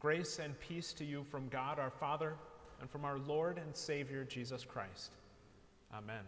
Grace and peace to you from God our Father and from our Lord and Savior Jesus Christ. Amen.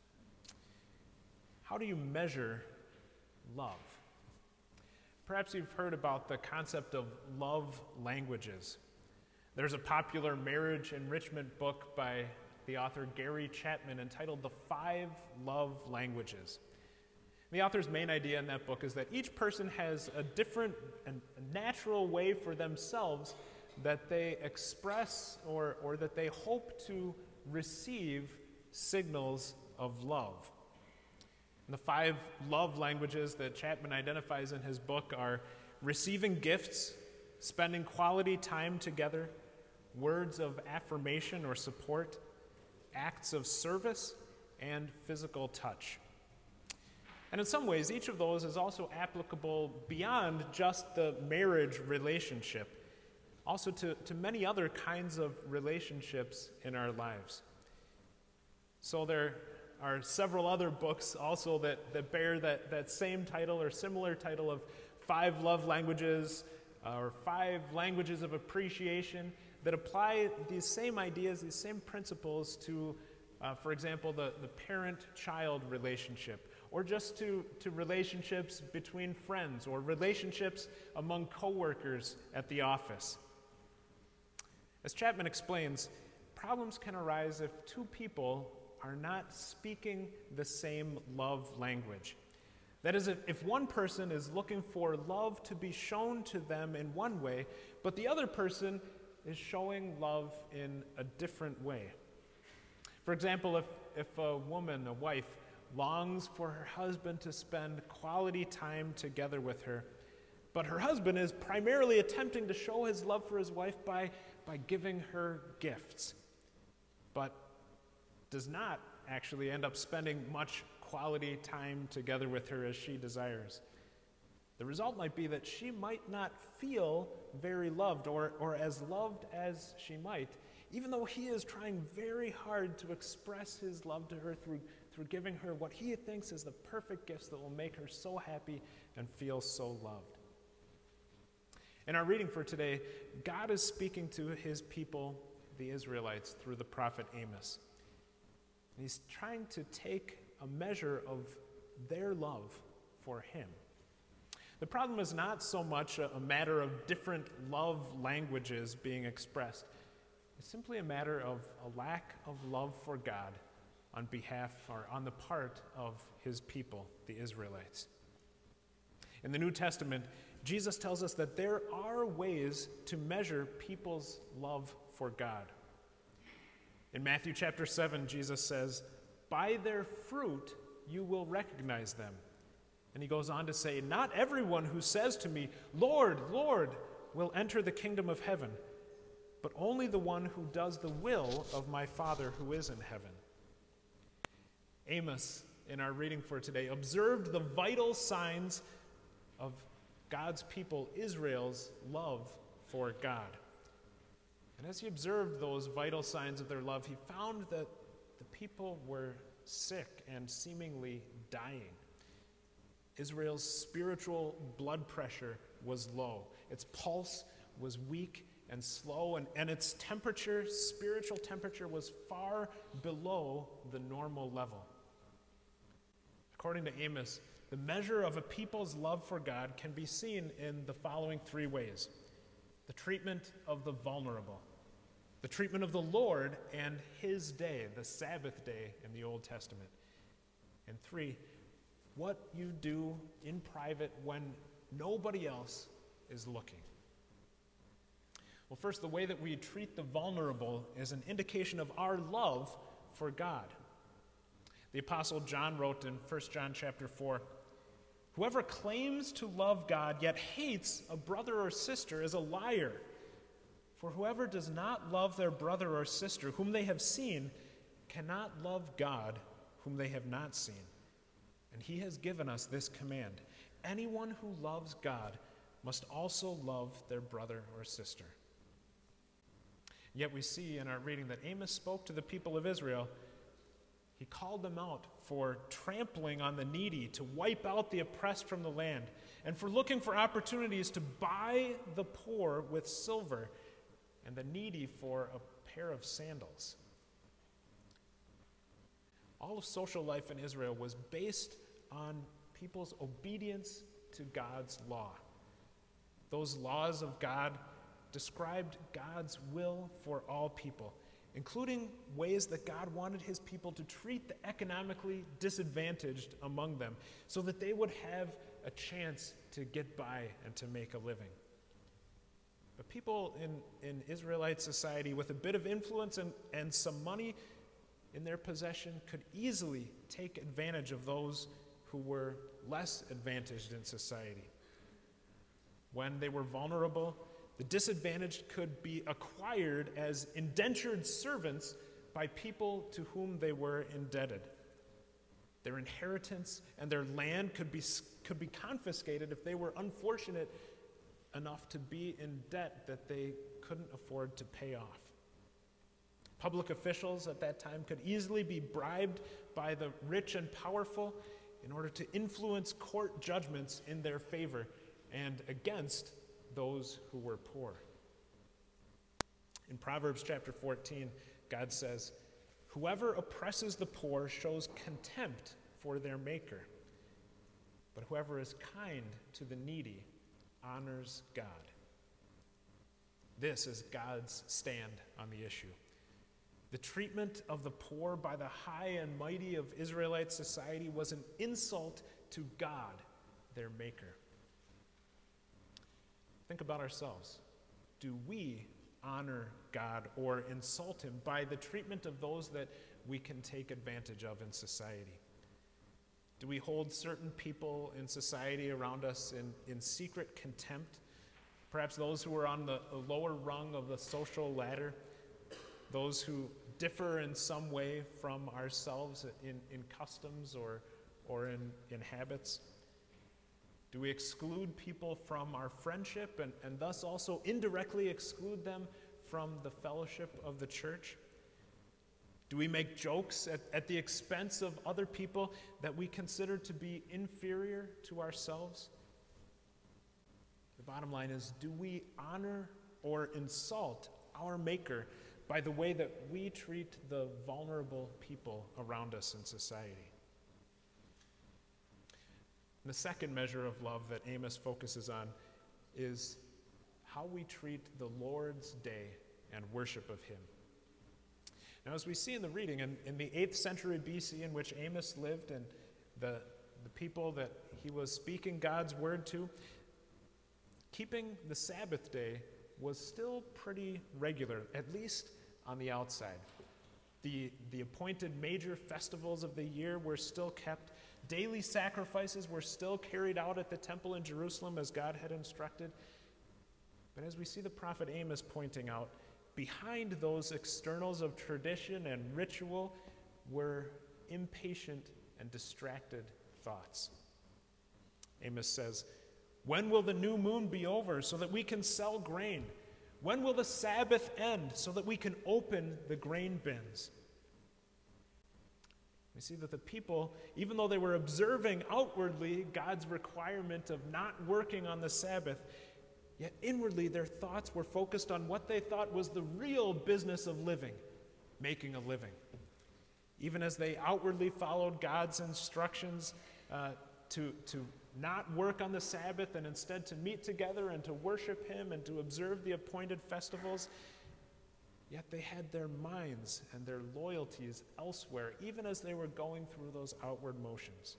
How do you measure love? Perhaps you've heard about the concept of love languages. There's a popular marriage enrichment book by the author Gary Chapman entitled The 5 Love Languages. The author's main idea in that book is that each person has a different and natural way for themselves that they express or that they hope to receive signals of love. And the 5 love languages that Chapman identifies in his book are receiving gifts, spending quality time together, words of affirmation or support, acts of service, and physical touch. And in some ways, each of those is also applicable beyond just the marriage relationship, also to many other kinds of relationships in our lives. So there are several other books also that bear that same title or similar title of 5 love languages or 5 languages of appreciation that apply these same ideas, these same principles to, for example, the parent-child relationship, or just to relationships between friends, or relationships among coworkers at the office. As Chapman explains, problems can arise if 2 people are not speaking the same love language. That is, if one person is looking for love to be shown to them in one way, but the other person is showing love in a different way. For example, if a woman, a wife, longs for her husband to spend quality time together with her, but her husband is primarily attempting to show his love for his wife by giving her gifts, but does not actually end up spending much quality time together with her as she desires. The result might be that she might not feel very loved or as loved as she might, even though he is trying very hard to express his love to her through giving her what he thinks is the perfect gifts that will make her so happy and feel so loved. In our reading for today, God is speaking to his people, the Israelites, through the prophet Amos. And he's trying to take a measure of their love for him. The problem is not so much a matter of different love languages being expressed. It's simply a matter of a lack of love for God on behalf or on the part of his people, the Israelites. In the New Testament, Jesus tells us that there are ways to measure people's love for God. In Matthew chapter 7, Jesus says, "By their fruit you will recognize them." And he goes on to say, "Not everyone who says to me, 'Lord, Lord,' will enter the kingdom of heaven, but only the one who does the will of my Father who is in heaven." Amos, in our reading for today, observed the vital signs of God's people, Israel's love for God. And as he observed those vital signs of their love, he found that the people were sick and seemingly dying. Israel's spiritual blood pressure was low. Its pulse was weak and slow, and its temperature, spiritual temperature, was far below the normal level. According to Amos, the measure of a people's love for God can be seen in the following 3 ways: the treatment of the vulnerable, the treatment of the Lord and his day, the Sabbath day in the Old Testament, and 3, what you do in private when nobody else is looking. Well, first, the way that we treat the vulnerable is an indication of our love for God. The Apostle John wrote in 1 John chapter 4, "Whoever claims to love God yet hates a brother or sister is a liar. For whoever does not love their brother or sister whom they have seen cannot love God whom they have not seen. And he has given us this command: anyone who loves God must also love their brother or sister." Yet we see in our reading that Amos spoke to the people of Israel He called them out for trampling on the needy, to wipe out the oppressed from the land, and for looking for opportunities to buy the poor with silver and the needy for a pair of sandals. All of social life in Israel was based on people's obedience to God's law. Those laws of God described God's will for all people, including ways that God wanted his people to treat the economically disadvantaged among them so that they would have a chance to get by and to make a living. But people in Israelite society with a bit of influence and some money in their possession could easily take advantage of those who were less advantaged in society. When they were vulnerable, the disadvantaged could be acquired as indentured servants by people to whom they were indebted. Their inheritance and their land could be confiscated if they were unfortunate enough to be in debt that they couldn't afford to pay off. Public officials at that time could easily be bribed by the rich and powerful in order to influence court judgments in their favor and against those who were poor. In Proverbs chapter 14, God says, "Whoever oppresses the poor shows contempt for their maker, but whoever is kind to the needy honors God." This is God's stand on the issue. The treatment of the poor by the high and mighty of Israelite society was an insult to God, their maker. Think about ourselves. Do we honor God or insult him by the treatment of those that we can take advantage of in society? Do we hold certain people in society around us in secret contempt? Perhaps those who are on the lower rung of the social ladder, those who differ in some way from ourselves in customs or in habits? Do we exclude people from our friendship and thus also indirectly exclude them from the fellowship of the church? Do we make jokes at the expense of other people that we consider to be inferior to ourselves? The bottom line is, do we honor or insult our Maker by the way that we treat the vulnerable people around us in society? The second measure of love that Amos focuses on is how we treat the Lord's Day and worship of him. Now, as we see in the reading, in the 8th century BC in which Amos lived and the people that he was speaking God's word to, keeping the Sabbath day was still pretty regular, at least on the outside. The appointed major festivals of the year were still kept. Daily sacrifices were still carried out at the temple in Jerusalem as God had instructed. But as we see the prophet Amos pointing out, behind those externals of tradition and ritual were impatient and distracted thoughts. Amos says, "When will the new moon be over so that we can sell grain? When will the Sabbath end so that we can open the grain bins?" We see that the people, even though they were observing outwardly God's requirement of not working on the Sabbath, yet inwardly their thoughts were focused on what they thought was the real business of living, making a living. Even as they outwardly followed God's instructions to not work on the Sabbath and instead to meet together and to worship him and to observe the appointed festivals, yet they had their minds and their loyalties elsewhere, even as they were going through those outward motions.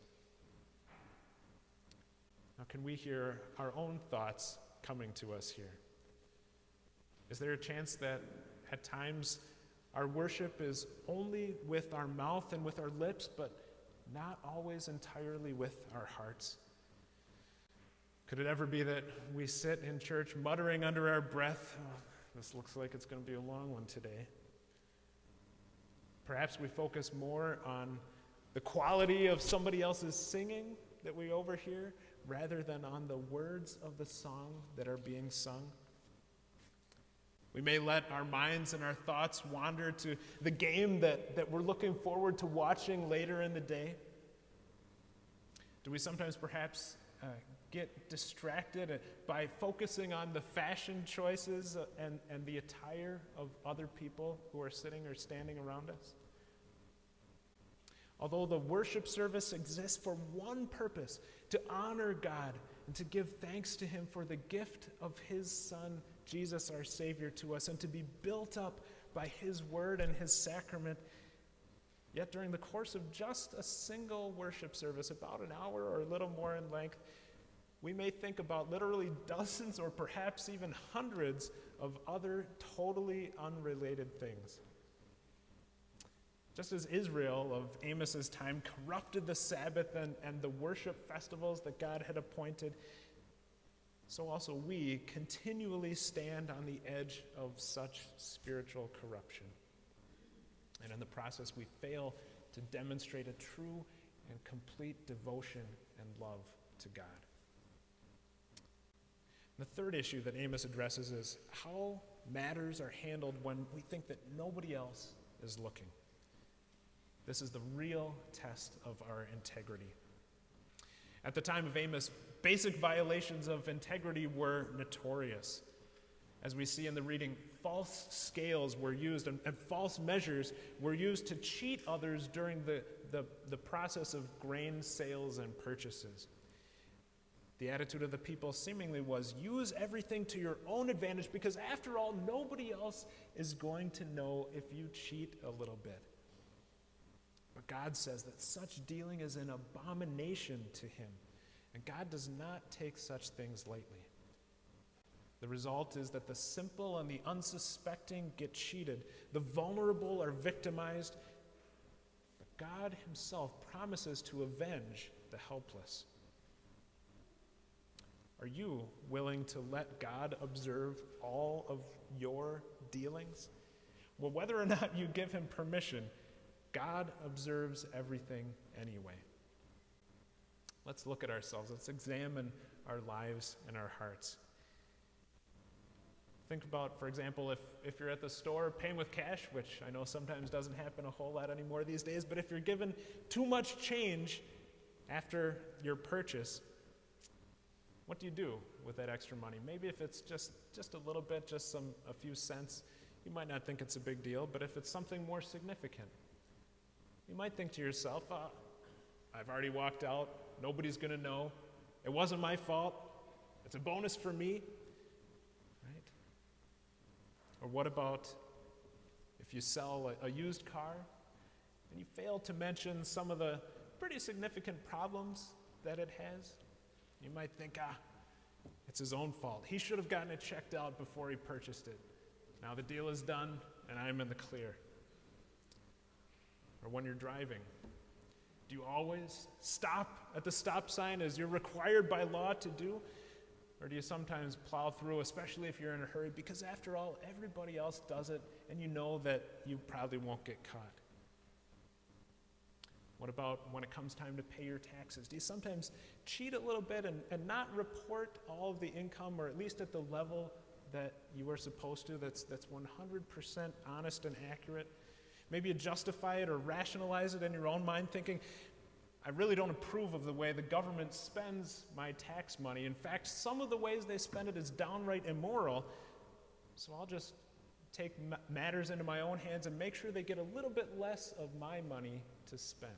Now, can we hear our own thoughts coming to us here? Is there a chance that at times our worship is only with our mouth and with our lips, but not always entirely with our hearts? Could it ever be that we sit in church muttering under our breath, "Oh, this looks like it's going to be a long one today"? Perhaps we focus more on the quality of somebody else's singing that we overhear rather than on the words of the song that are being sung. We may let our minds and our thoughts wander to the game that we're looking forward to watching later in the day. Do we sometimes perhaps get distracted by focusing on the fashion choices and the attire of other people who are sitting or standing around us? Although the worship service exists for one purpose, to honor God and to give thanks to Him for the gift of His Son, Jesus our Savior, to us, and to be built up by His Word and His sacrament, yet during the course of just a single worship service, about an hour or a little more in length, we may think about literally dozens or perhaps even hundreds of other totally unrelated things. Just as Israel of Amos's time corrupted the Sabbath and the worship festivals that God had appointed, so also we continually stand on the edge of such spiritual corruption. And in the process, we fail to demonstrate a true and complete devotion and love to God. The third issue that Amos addresses is how matters are handled when we think that nobody else is looking. This is the real test of our integrity. At the time of Amos, basic violations of integrity were notorious. As we see in the reading, false scales were used and false measures were used to cheat others during the process of grain sales and purchases. The attitude of the people seemingly was, use everything to your own advantage because after all, nobody else is going to know if you cheat a little bit. But God says that such dealing is an abomination to Him, and God does not take such things lightly. The result is that the simple and the unsuspecting get cheated, the vulnerable are victimized, but God Himself promises to avenge the helpless. Are you willing to let God observe all of your dealings? Well, whether or not you give Him permission, God observes everything anyway. Let's look at ourselves. Let's examine our lives and our hearts. Think about, for example, if you're at the store paying with cash, which I know sometimes doesn't happen a whole lot anymore these days, but if you're given too much change after your purchase, what do you do with that extra money? Maybe if it's just a little bit, just a few cents, you might not think it's a big deal, but if it's something more significant, you might think to yourself, I've already walked out, nobody's going to know, it wasn't my fault, it's a bonus for me, right? Or what about if you sell a used car and you fail to mention some of the pretty significant problems that it has? You might think, it's his own fault. He should have gotten it checked out before he purchased it. Now the deal is done, and I'm in the clear. Or when you're driving, do you always stop at the stop sign as you're required by law to do? Or do you sometimes plow through, especially if you're in a hurry, because after all, everybody else does it, and you know that you probably won't get caught? What about when it comes time to pay your taxes? Do you sometimes cheat a little bit and not report all of the income, or at least at the level that you were supposed to, that's 100% honest and accurate? Maybe you justify it or rationalize it in your own mind, thinking, I really don't approve of the way the government spends my tax money. In fact, some of the ways they spend it is downright immoral, so I'll just take matters into my own hands and make sure they get a little bit less of my money to spend.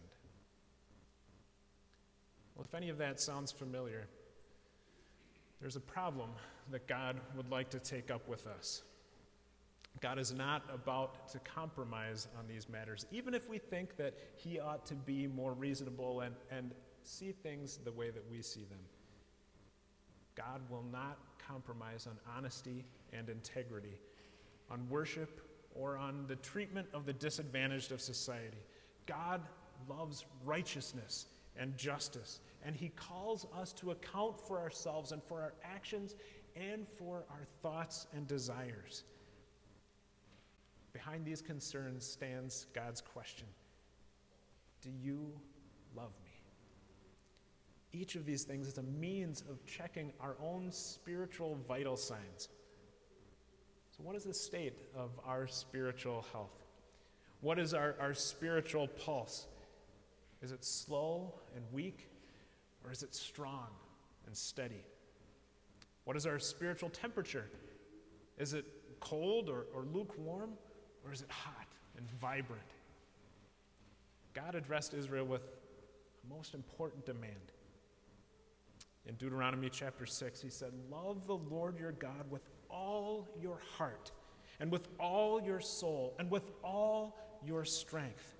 Well, if any of that sounds familiar, there's a problem that God would like to take up with us. God is not about to compromise on these matters, even if we think that He ought to be more reasonable and see things the way that we see them. God will not compromise on honesty and integrity, on worship, or on the treatment of the disadvantaged of society. God loves righteousness and justice, and He calls us to account for ourselves and for our actions and for our thoughts and desires. Behind these concerns stands God's question: do you love me? Each of these things is a means of checking our own spiritual vital signs. So what is the state of our spiritual health? What is our spiritual pulse? Is it slow and weak, or is it strong and steady? What is our spiritual temperature? Is it cold or lukewarm, or is it hot and vibrant? God addressed Israel with a most important demand. In Deuteronomy chapter 6, he said, "Love the Lord your God with all your heart, and with all your soul, and with all your strength."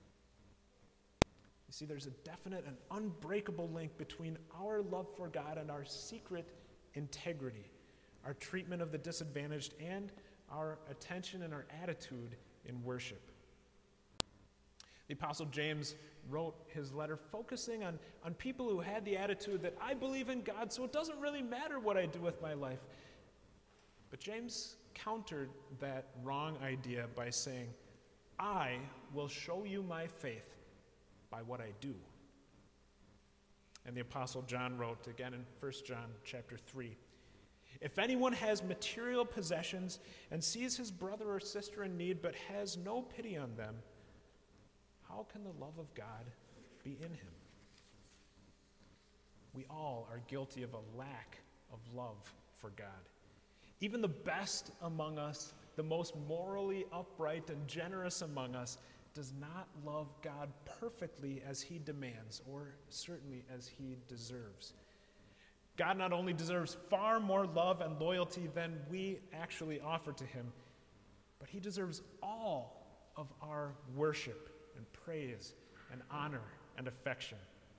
You see, there's a definite and unbreakable link between our love for God and our secret integrity, our treatment of the disadvantaged, and our attention and our attitude in worship. The Apostle James wrote his letter focusing on people who had the attitude that I believe in God, so it doesn't really matter what I do with my life. But James countered that wrong idea by saying, I will show you my faith by what I do. And the Apostle John wrote again in 1 John chapter 3, if anyone has material possessions and sees his brother or sister in need but has no pity on them, how can the love of God be in him? We all are guilty of a lack of love for God. Even the best among us, the most morally upright and generous among us, does not love God perfectly as he demands, or certainly as he deserves. God not only deserves far more love and loyalty than we actually offer to him, but he deserves all of our worship and praise and honor and affection.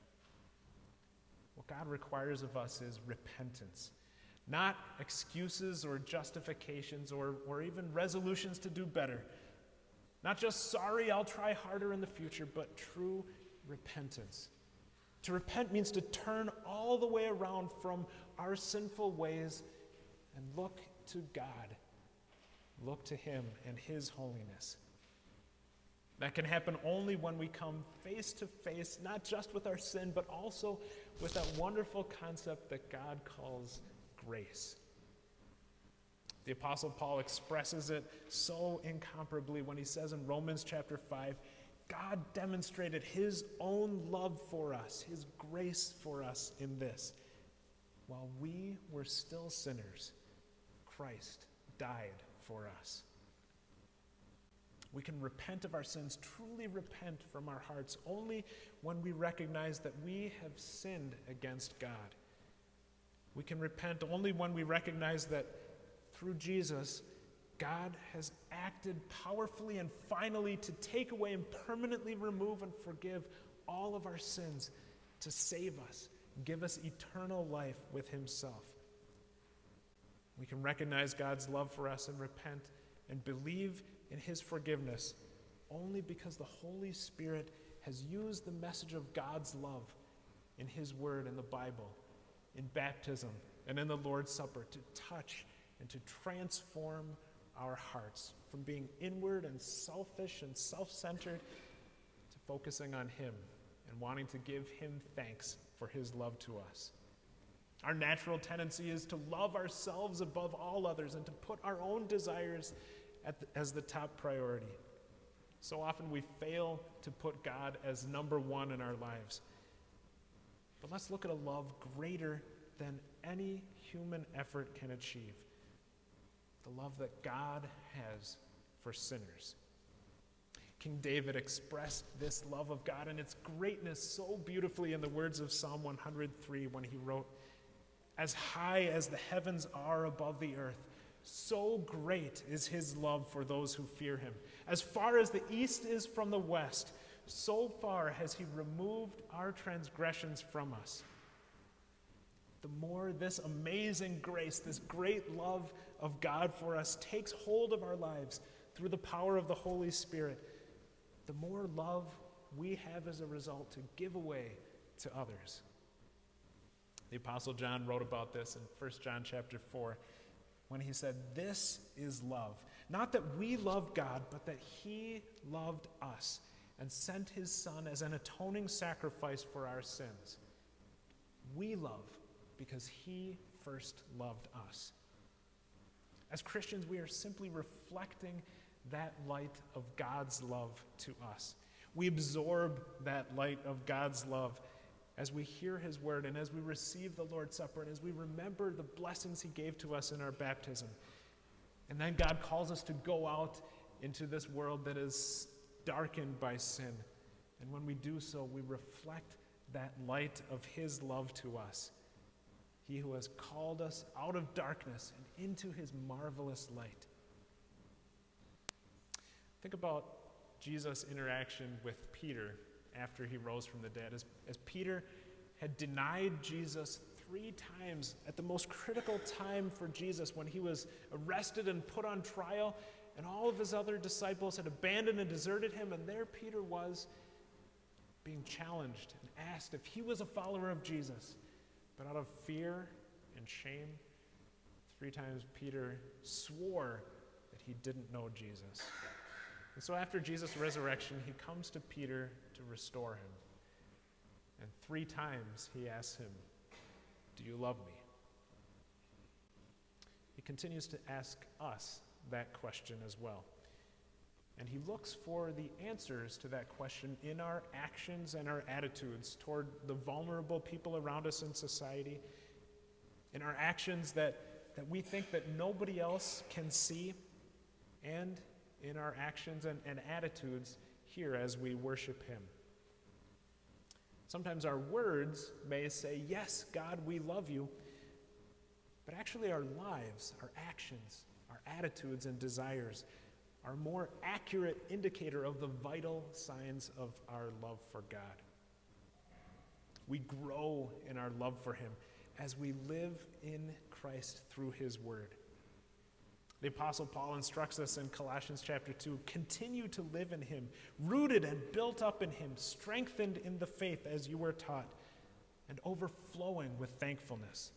What God requires of us is repentance, not excuses or justifications or even resolutions to do better. Not just, sorry, I'll try harder in the future, but true repentance. To repent means to turn all the way around from our sinful ways and look to God. Look to him and his holiness. That can happen only when we come face to face, not just with our sin, but also with that wonderful concept that God calls grace. The Apostle Paul expresses it so incomparably when he says in Romans chapter 5, God demonstrated his own love for us, his grace for us in this. While we were still sinners, Christ died for us. We can repent of our sins, truly repent from our hearts, only when we recognize that we have sinned against God. We can repent only when we recognize that through Jesus, God has acted powerfully and finally to take away and permanently remove and forgive all of our sins, to save us, give us eternal life with himself. We can recognize God's love for us and repent and believe in his forgiveness only because the Holy Spirit has used the message of God's love in his word in the Bible, in baptism, and in the Lord's Supper to touch and to transform our hearts from being inward and selfish and self-centered to focusing on him and wanting to give him thanks for his love to us. Our natural tendency is to love ourselves above all others and to put our own desires as the top priority. So often we fail to put God as number one in our lives. But let's look at a love greater than any human effort can achieve. The love that God has for sinners. King David expressed this love of God and its greatness so beautifully in the words of Psalm 103 when he wrote, "As high as the heavens are above the earth, so great is his love for those who fear him. As far as the east is from the west, so far has he removed our transgressions from us." The more this amazing grace, this great love of God for us takes hold of our lives through the power of the Holy Spirit, the more love we have as a result to give away to others. The Apostle John wrote about this in 1 John chapter 4 when he said, "This is love, not that we loved God, but that he loved us and sent his Son as an atoning sacrifice for our sins." We love because he first loved us. As Christians, we are simply reflecting that light of God's love to us. We absorb that light of God's love as we hear his word and as we receive the Lord's Supper and as we remember the blessings he gave to us in our baptism. And then God calls us to go out into this world that is darkened by sin. And when we do so, we reflect that light of his love to us. He who has called us out of darkness and into his marvelous light. Think about Jesus' interaction with Peter after he rose from the dead. As Peter had denied Jesus 3 times at the most critical time for Jesus, when he was arrested and put on trial, and all of his other disciples had abandoned and deserted him, and there Peter was being challenged and asked if he was a follower of Jesus. But out of fear and shame, 3 times Peter swore that he didn't know Jesus. And so after Jesus' resurrection, he comes to Peter to restore him. And 3 times he asks him, "Do you love me?" He continues to ask us that question as well. And he looks for the answers to that question in our actions and our attitudes toward the vulnerable people around us in society, in our actions that we think that nobody else can see, and in our actions and attitudes here as we worship him. Sometimes our words may say, "Yes, God, we love you," but actually our lives, our actions, our attitudes and desires are a more accurate indicator of the vital signs of our love for God. We grow in our love for him as we live in Christ through his word. The Apostle Paul instructs us in Colossians chapter 2, continue to live in him, rooted and built up in him, strengthened in the faith as you were taught, and overflowing with thankfulness.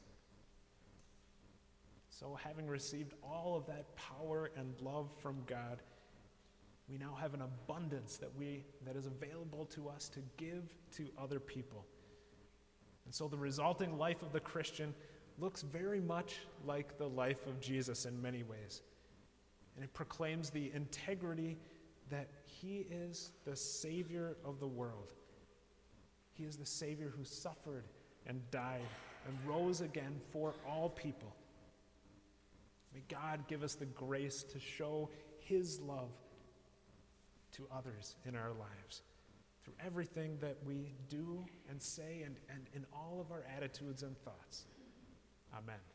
So having received all of that power and love from God, we now have an abundance that is available to us to give to other people. And so the resulting life of the Christian looks very much like the life of Jesus in many ways. And it proclaims the integrity that he is the Savior of the world. He is the Savior who suffered and died and rose again for all people. May God give us the grace to show his love to others in our lives through everything that we do and say and in all of our attitudes and thoughts. Amen.